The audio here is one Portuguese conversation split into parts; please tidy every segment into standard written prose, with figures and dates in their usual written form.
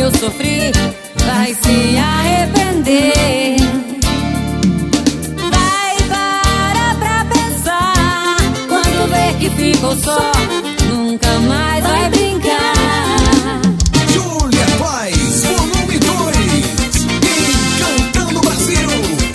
eu sofri, vai se arrepender. Vai parar pra pensar, quando vê que ficou só, nunca mais vai brincar. Júlia Paz, volume 2, Encantando o Brasil.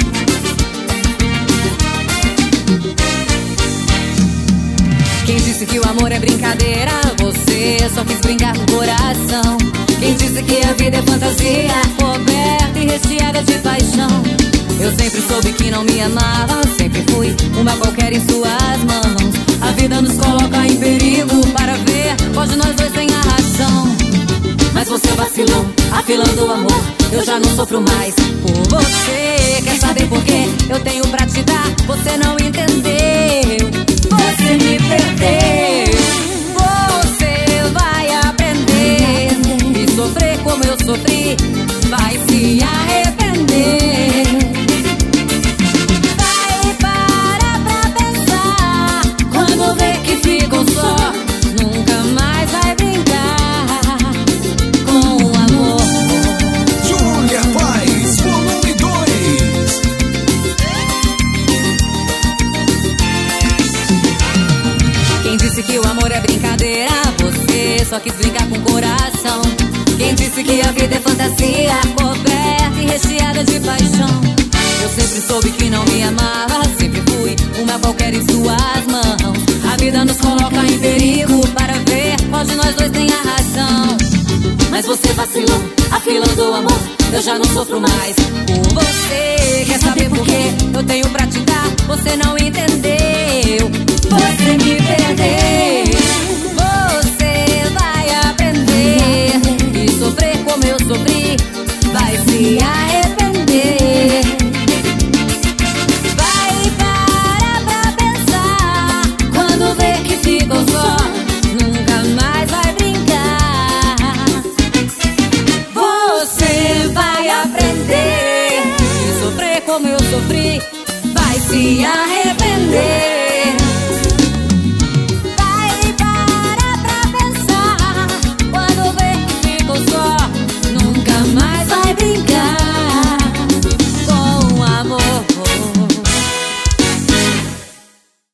Quem disse que o amor é brincadeira? Você só quis brincar com o coração. Quem disse que a vida é fantasia, coberta e recheada de paixão? Eu sempre soube que não me amava, sempre fui uma qualquer em suas mãos. A vida nos coloca em perigo, para ver, hoje nós dois tem a razão. Mas você vacilou, afilando o amor, eu já não sofro mais por você. Quer saber por quê? Eu tenho pra te dar, você não entendeu. Você me perdeu. Você vai aprender e sofrer como eu sofri, vai se arrepender. Vai parar pra pensar, quando vê que ficou só, nunca mais vai brincar com o amor. Júlia Paz, volume 2. Quem disse que o amor é brincadeira? Você só quis brincar com o coração. Quem disse que a vida é fantasia, coberta e recheada de paixão? Eu sempre soube que não me amava, sempre fui uma qualquer em suas mãos. A vida nos coloca em perigo, para ver, hoje nós dois tem a razão. Mas você vacilou, afilando o amor, eu já não sofro mais por você. Quer saber por quê? Eu tenho pra te dar, você não entendeu. Você me perdeu. Você vai aprender e sofrer como eu sofri, vai se arrepender. Vai parar pra pensar, quando vê que ficou só, nunca mais vai brincar. Você vai aprender e sofrer como eu sofri, vai se arrepender.